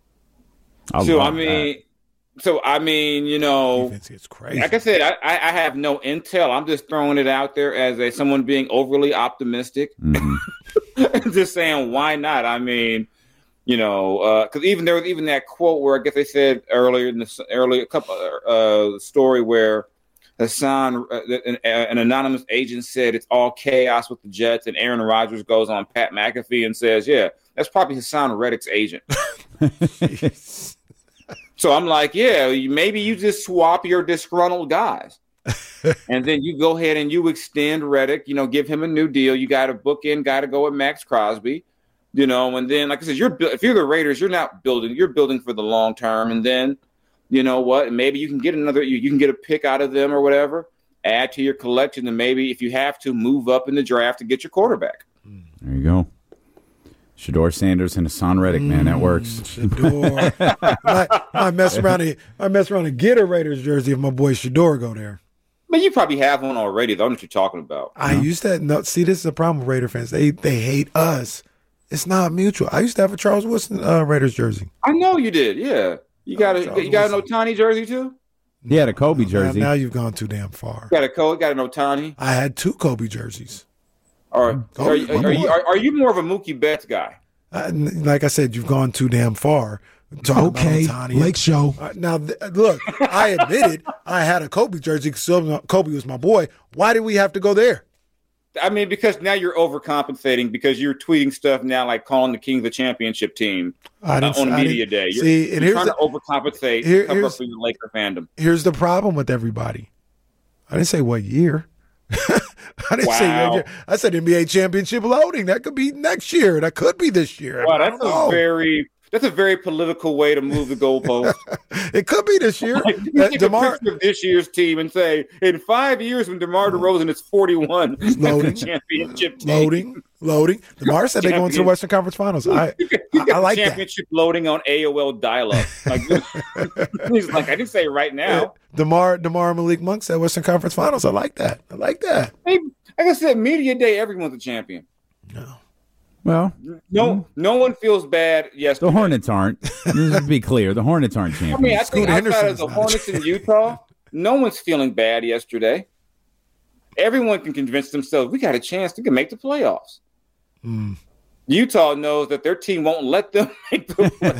I so I love mean. that. So, I mean, you know, it's crazy. Like I said, I, I have no intel. I'm just throwing it out there as a someone being overly optimistic. Mm-hmm. Just saying, why not? I mean, you know, because uh, even there was even that quote where I guess they said earlier in the earlier couple uh, story where Hassan, uh, an, an anonymous agent, said it's all chaos with the Jets, and Aaron Rodgers goes on Pat McAfee and says, yeah, that's probably Hassan Reddick's agent. So I'm like, yeah, maybe you just swap your disgruntled guys. And then you go ahead and you extend Reddick, you know, give him a new deal. You got a bookend guy to go with Max Crosby, you know, and then, like I said, you're if you're the Raiders, you're not building, you're building for the long term. And then, you know what, maybe you can get another, you, you can get a pick out of them or whatever, add to your collection, and maybe if you have to, move up in the draft to get your quarterback. There you go. Shedeur Sanders and Hassan Reddick, man, that works. Shedeur. I, I mess around and I mess around and get a Raiders jersey if my boy Shedeur go there. But you probably have one already. I don't know what you're talking about. I no? used to no, see. This is the problem with Raider fans. They they hate us. It's not mutual. I used to have a Charles Woodson uh, Raiders jersey. I know you did. Yeah, you got a you got an Ohtani jersey too. Yeah, the Kobe jersey. Now, now you've gone too damn far. Got a Kobe, got an Ohtani. I had two Kobe jerseys. All right. Are, are, are, you, are, are you more of a Mookie Betts guy? Uh, like I said, you've gone too damn far. Okay, Lake Show. Uh, now, th- look, I admitted I had a Kobe jersey because Kobe was my boy. Why did we have to go there? I mean, because now you're overcompensating because you're tweeting stuff now like calling the Kings the championship team uh, on media day. You're, see, and you're trying the, to overcompensate here, cover up for your Laker fandom. Here's the problem with everybody. I didn't say what year. I didn't wow. say what year. I said N B A championship loading. That could be next year. That could be this year. Wow, that's a know. very that's a very political way to move the goalpost. It could be this year. Like, you uh, take DeMar- a picture of this year's team and say, in five years when DeMar DeRozan is forty-one, loading, that's the championship team. Loading, loading. DeMar said they're going to the Western Conference Finals. I, I, I like championship that. loading on A O L dial-up. Like, he's like, I didn't say right now. DeMar, DeMar Malik Monk said Western Conference Finals. I like that. I like that. Hey, like I said, media day, everyone's a champion. No. Well, no, no one feels bad. Yes, the Hornets aren't. Let's be clear, the Hornets aren't champions. I mean, I think outside of the Hornets in Utah, no one's feeling bad yesterday. Everyone can convince themselves we got a chance to make the playoffs. Mm. Utah knows that their team won't let them make the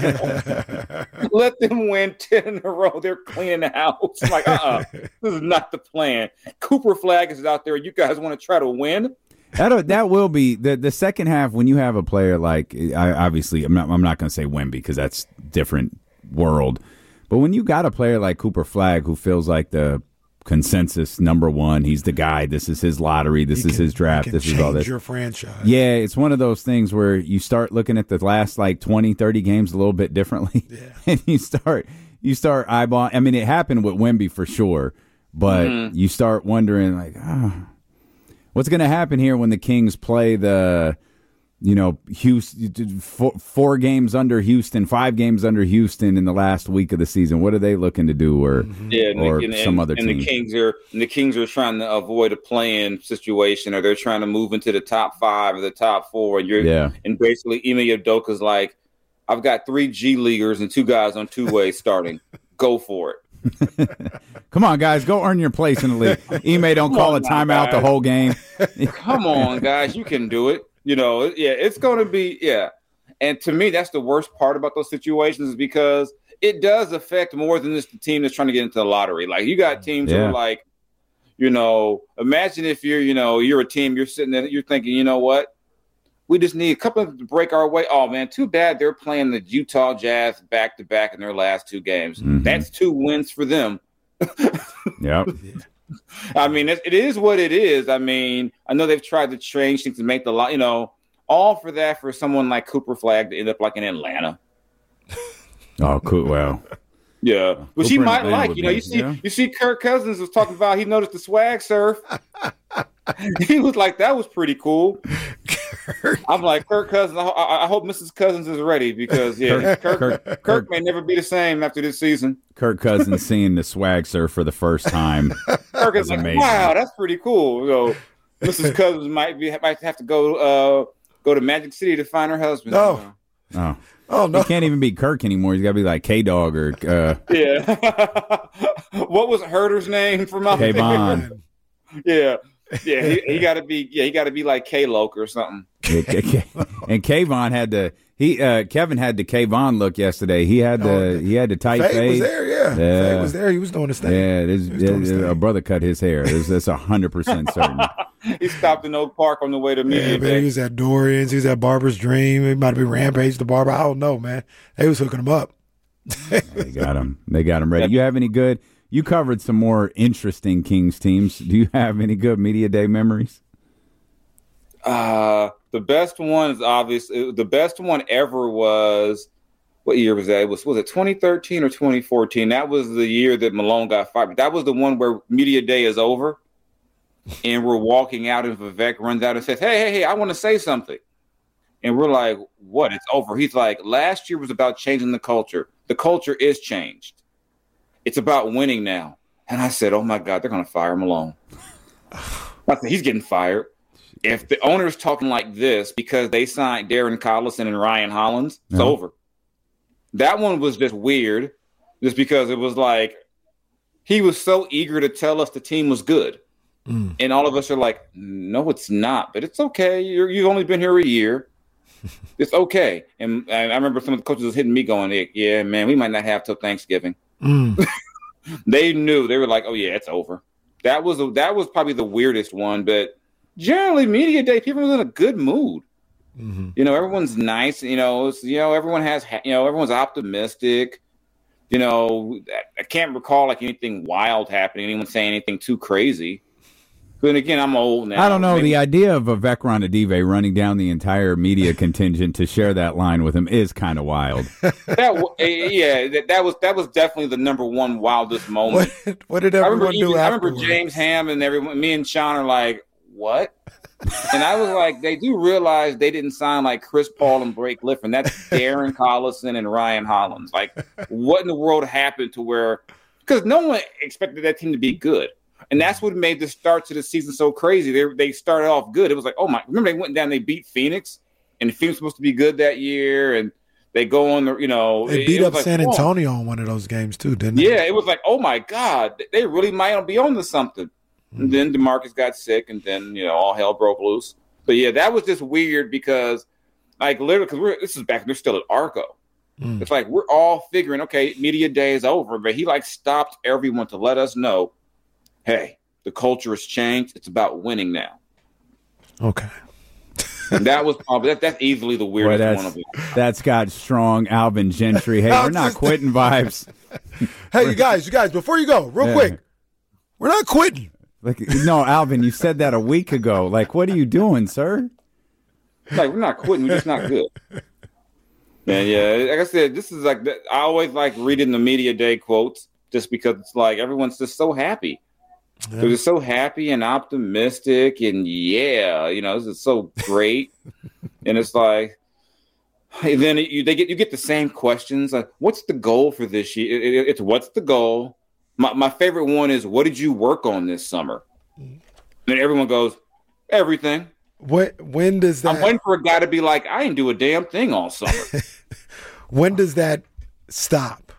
playoffs. Let them win ten in a row. They're cleaning the house. I'm like, uh-uh, this is not the plan. Cooper Flag is out there. You guys want to try to win? That that will be the the second half when you have a player like I, obviously I'm not I'm not going to say Wemby because that's different world, but when you got a player like Cooper Flag who feels like the consensus number one, he's the guy. This is his lottery. This he is can, his draft. This is all this. Your franchise. Yeah, it's one of those things where you start looking at the last like twenty, thirty games a little bit differently, yeah. and you start you start eyeballing. I mean, it happened with Wemby for sure, but mm-hmm. you start wondering like, ah. Oh, what's going to happen here when the Kings play the you know, Houston, four, four games under Houston, five games under Houston in the last week of the season. What are they looking to do, or yeah, and or the, and, some and, other and team? The Kings are and the Kings are trying to avoid a play-in situation, or they're trying to move into the top five or the top four. And you're yeah. and basically, Ime Udoka's like, I've got three G leaguers and two guys on two ways starting. Go for it. Come on, guys, go earn your place in the league. Ime, don't Come call on a timeout now, the whole game. Come on, guys, you can do it. You know, yeah, it's going to be, yeah. And to me, that's the worst part about those situations is because it does affect more than just the team that's trying to get into the lottery. Like, you got teams yeah. who are like, you know, imagine if you're, you know, you're a team, you're sitting there, you're thinking, you know what? We just need a couple of to break our way. Oh, man, too bad they're playing the Utah Jazz back-to-back in their last two games. Mm-hmm. That's two wins for them. Yep. I mean, it, it is what it is. I mean, I know they've tried to change things to make the lot, you know, all for that for someone like Cooper Flagg to end up like in Atlanta. Oh, cool. Well, yeah, which he might like. You know, be, you see, yeah. you see, Kirk Cousins was talking about he noticed the swag surf. He was like, that was pretty cool. I'm like, Kirk Cousins. I, I, I hope Missus Cousins is ready because yeah, Kirk, Kirk, Kirk, Kirk may never be the same after this season. Kirk Cousins seeing the swag surf for the first time. Kirk is like, amazing. Wow, that's pretty cool. So Missus Cousins might be might have to go uh, go to Magic City to find her husband. No. You know? Oh. Oh no! He can't even be Kirk anymore. He's got to be like K Dog or uh, yeah. What was Herder's name from out Kayvon? Yeah, yeah. He, he got to be. Yeah, he got to be like K Loke or something. Yeah, K- K- and Kayvon had to. He uh, Kevin had the Kayvon look yesterday. He had the Oh, he had the tight Faye fade. was there, yeah. Yeah. Faye was there. He was doing his thing. Yeah, this, He was doing his yeah, thing. a brother cut his hair. This, that's a hundred percent certain. He stopped in Oak Park on the way to media Yeah, man, day. he was at Dorian's. He was at Barber's Dream. He might have been Rampage the Barber. I don't know, man. They was hooking him up. They got him. They got him ready. You have any good? You covered some more interesting Kings teams. Do you have any good media day memories? Uh, the best one is obvious. The best one ever was what year was that? It was was it twenty thirteen or twenty fourteen? That was the year that Malone got fired. That was the one where media day is over, and we're walking out, and Vivek runs out and says, "Hey, hey, hey! I want to say something." And we're like, "What? It's over." He's like, "Last year was about changing the culture. The culture is changed. It's about winning now." And I said, "Oh my God, they're going to fire Malone." I said, "He's getting fired." If the owner's talking like this because they signed Darren Collison and Ryan Hollins, it's Yeah. over. That one was just weird, just because it was like he was so eager to tell us the team was good. Mm. And all of us are like, no, it's not, but it's okay. You're, you've only been here a year. It's okay. And, and I remember some of the coaches was hitting me going, yeah, man, we might not have till Thanksgiving. Mm. They knew. They were like, oh, yeah, it's over. That was a, that was probably the weirdest one, but generally, media day, people are in a good mood. Mm-hmm. You know, everyone's nice. You know, it's, you know, everyone has, you know, everyone's optimistic. You know, I can't recall like anything wild happening. Anyone saying anything too crazy. But again, I'm old now. I don't know. Maybe, The idea of Vivek Ranadive running down the entire media contingent to share that line with him is kind of wild. that, yeah, that, that was that was definitely the number one wildest moment. What, what did I everyone remember, do even, I remember afterwards? James Ham and everyone. Me and Sean are like, what? And I was like, they do realize they didn't sign like Chris Paul and Blake Griffin. That's Darren Collison and Ryan Hollins. Like, what in the world happened to where? Because no one expected that team to be good, and that's what made the start to the season so crazy. They they started off good. It was like, oh my! Remember they went down, they beat Phoenix, and Phoenix was supposed to be good that year, and they go on the, you know, They it- beat it up was San like, whoa. Antonio on one of those games too, didn't they? Yeah, it was like, oh my God, they really might be on to something. And then DeMarcus got sick, and then, you know, all hell broke loose. But yeah, that was just weird because, like, literally, because we're this is back, they're still at Arco. Mm. It's like we're all figuring, okay, media day is over, but he like stopped everyone to let us know, hey, the culture has changed. It's about winning now. Okay. And that was probably that, that's easily the weirdest Boy, one of that's, them. that's got strong Alvin Gentry. Hey, we're not quitting vibes. Hey, you guys, you guys, before you go, real Yeah. quick, we're not quitting. Like, no, Alvin, you said that a week ago. Like, what are you doing, sir? Like, we're not quitting. We're just not good. Man, yeah. Like I said, this is like I always like reading the media day quotes just because it's like everyone's just so happy. Yeah. They're just so happy and optimistic, and yeah, you know, this is so great. and it's like, and then you they get you get the same questions like, what's the goal for this year? It, it, it's what's the goal? My my favorite one is, what did you work on this summer? And everyone goes, everything. What when does that? I'm waiting for a guy to be like, I didn't do a damn thing all summer. When does that stop?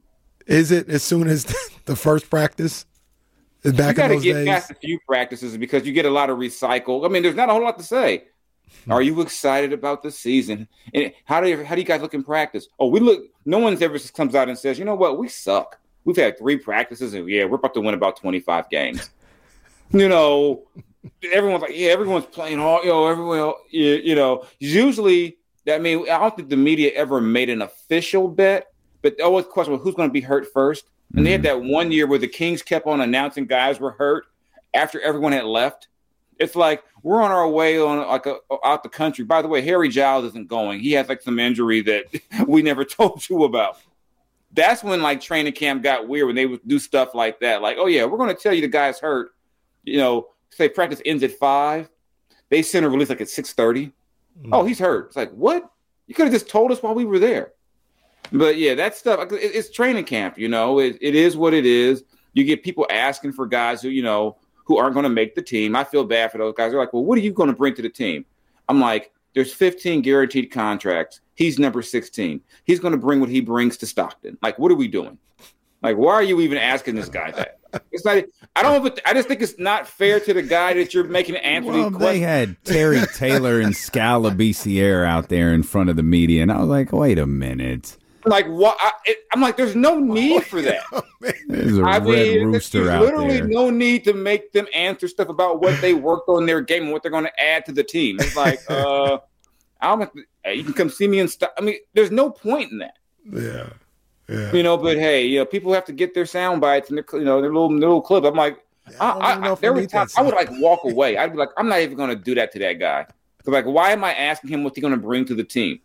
Is it as soon as the first practice? Is back you got in to those get days? past a few practices because you get a lot of recycle. I mean, there's not a whole lot to say. Are you excited about the season? And how do you, how do you guys look in practice? Oh, we look. No one's ever comes out and says, you know what, we suck. We've had three practices, and yeah, we're about to win about twenty-five games. You know, everyone's like, yeah, everyone's playing hard. You know, everyone, you, you know, usually that means I don't think the media ever made an official bet, but always question well, who's going to be hurt first. And mm-hmm. they had that one year where the Kings kept on announcing guys were hurt after everyone had left. It's like we're on our way on like a, out the country. By the way, Harry Giles isn't going. He has like some injury that we never told you about. That's when like training camp got weird when they would do stuff like that. Like, oh yeah, we're going to tell you the guy's hurt. You know, say practice ends at five. They send a release like at six thirty. Mm. Oh, he's hurt. It's like, what? You could have just told us while we were there. But yeah, that stuff, it's training camp, you know, it, it is what it is. You get people asking for guys who, you know, who aren't going to make the team. I feel bad for those guys. They're like, well, what are you going to bring to the team? I'm like, there's fifteen guaranteed contracts. He's number sixteen. He's going to bring what he brings to Stockton. Like, what are we doing? Like, why are you even asking this guy that? It's not, I don't, know if it, I just think it's not fair to the guy that you're making answer well, these questions. They had Terry Taylor and Scala Biciere out there in front of the media, and I was like, wait a minute. Like what? I, it, I'm like, there's no need for that. There's a I red mean, rooster there's out literally there. no need to make them answer stuff about what they worked on their game and what they're going to add to the team. It's like, uh, I don't. Hey, you can come see me and stuff. I mean, there's no point in that. Yeah, yeah. You know, but hey, you know, people have to get their sound bites and their, you know, their little little clips. I'm like, I, I, I, there were times I would like walk away. I'd be like, I'm not even going to do that to that guy. So like, why am I asking him what's he going to bring to the team?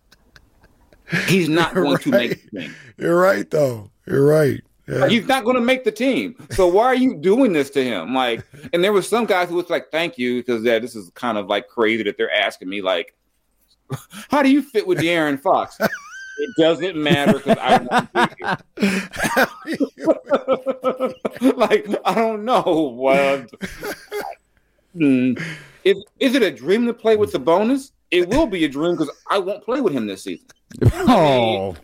He's not You're going right. to make the team. You're right, though. You're right. Yeah. He's not going to make the team. So why are you doing this to him? Like, and there was some guys who was like, thank you, because yeah, this is kind of like crazy that they're asking me, like, how do you fit with De'Aaron Fox? It doesn't matter because I want to be here. Like, I don't know. What? Is, is it a dream to play with the bonus? It will be a dream because I won't play with him this season. Oh,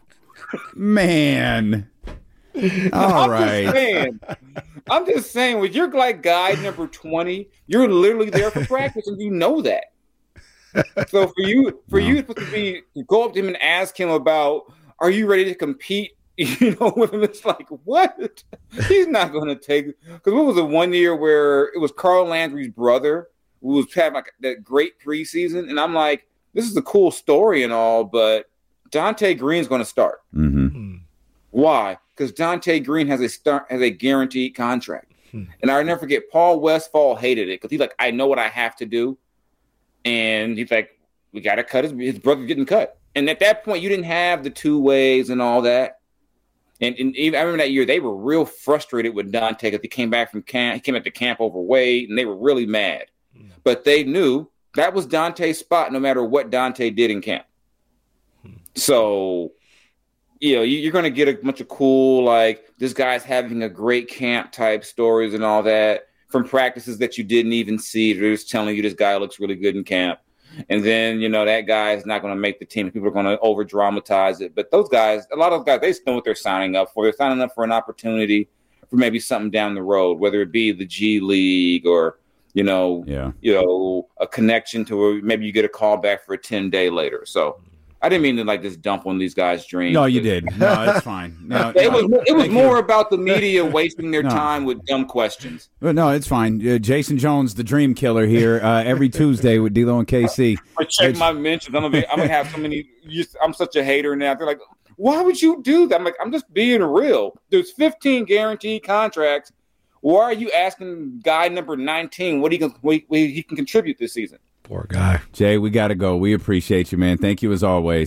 man. All I'm right. Just saying, I'm just saying, with your like guy number twenty, you're literally there for practice, and you know that. So for you, for you to be to go up to him and ask him about, are you ready to compete? You know, with him, it's like, what? He's not going to take. Because what was the one year where it was Carl Landry's brother who was having like that great preseason, and I'm like, this is a cool story and all, but Dante Green's going to start. Mm-hmm. Why? Because Dante Green has a start has a guaranteed contract, hmm. and I'll never forget. Paul Westphal hated it because he's like, I know what I have to do, and he's like, we got to cut his his brother's getting cut, and at that point, you didn't have the two ways and all that, and, and even, I remember that year they were real frustrated with Dante because he came back from camp, he came at the camp overweight, and they were really mad, hmm. but they knew that was Dante's spot, no matter what Dante did in camp. Hmm. So. You know, you're going to get a bunch of cool, like, this guy's having a great camp type stories and all that from practices that you didn't even see. They're just telling you this guy looks really good in camp. And then, you know, that guy is not going to make the team. People are going to over dramatize it. But those guys, a lot of those guys, they know what they're signing up for. They're signing up for an opportunity for maybe something down the road, whether it be the G League or, you know, yeah. you know, a connection to where maybe you get a call back for a ten day later. So, I didn't mean to like just dump on these guys' dreams. No, you did. No, it's fine. No, it no. was it was Thank more you. about the media wasting their No. time with dumb questions. But no, it's fine. Uh, Jason Jones, the Dream Killer, here uh, every Tuesday with D-Lo and K C. I check It's- my mentions. I'm gonna be. I'm gonna have so many. You, I'm such a hater now. They're like, why would you do that? I'm like, I'm just being real. There's fifteen guaranteed contracts. Why are you asking guy number nineteen what he can what he, what he can contribute this season? Poor guy. Jay, we got to go. We appreciate you, man. Thank you as always.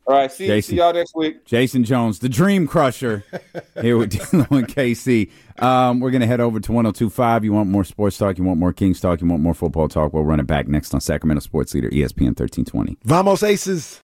All right, see, Jason, see y'all next week. Jason Jones, the Dream Crusher, here with D'Lo and K C. Um, we're going to head over to one oh two point five. You want more sports talk? You want more Kings talk? You want more football talk? We'll run it back next on Sacramento Sports Leader, E S P N thirteen twenty. Vamos Aces.